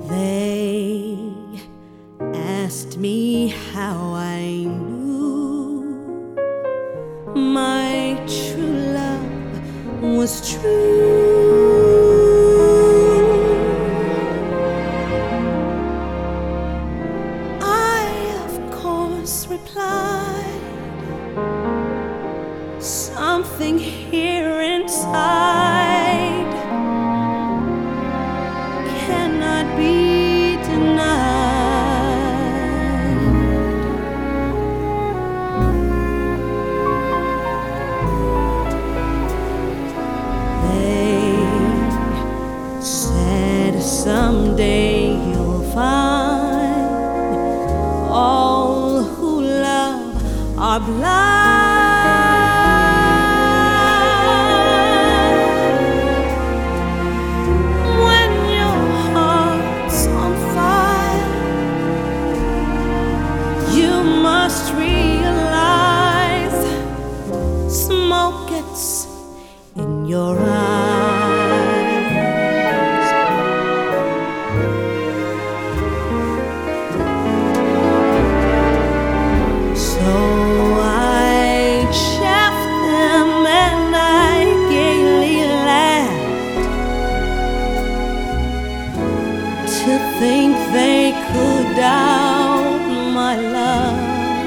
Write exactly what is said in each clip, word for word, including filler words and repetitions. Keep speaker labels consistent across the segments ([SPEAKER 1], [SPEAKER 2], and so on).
[SPEAKER 1] They asked me how I knew my true love was true. I, of course, replied, something here inside cannot be denied. They said someday you'll find all who love are blind. Must realize smoke gets in your eyes. So I chaffed them and I gaily laughed to think they could doubt my love.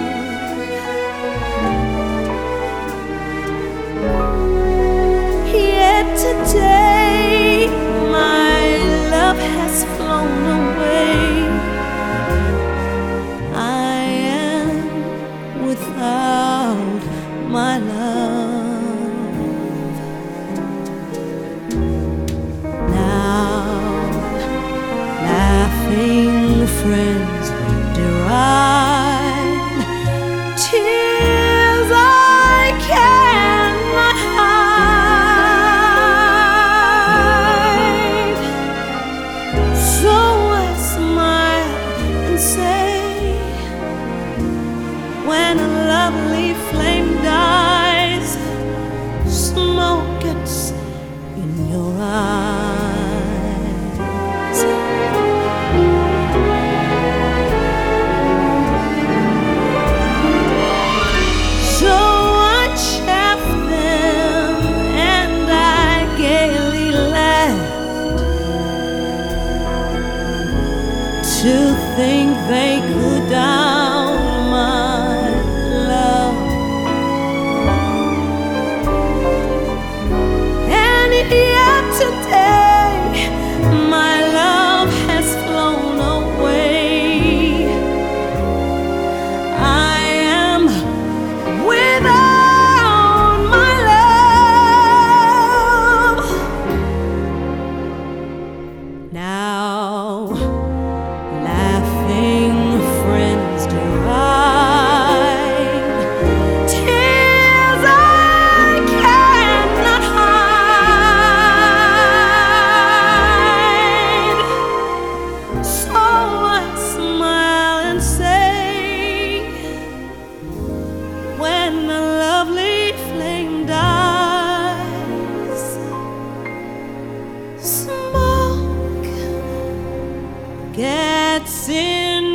[SPEAKER 1] Today my love has flown away. I am without my love. Now laughing friends deride tears I cannot hide. When a lovely flame dies, smoke gets in your eyes. So I chaffed them and I gaily laughed to think they could doubt my love. And yet today my love has flown away. I am without my love. Now laughing friends deride tears I cannot hide. So I smile and say, when a lovely flame dies, smoke gets in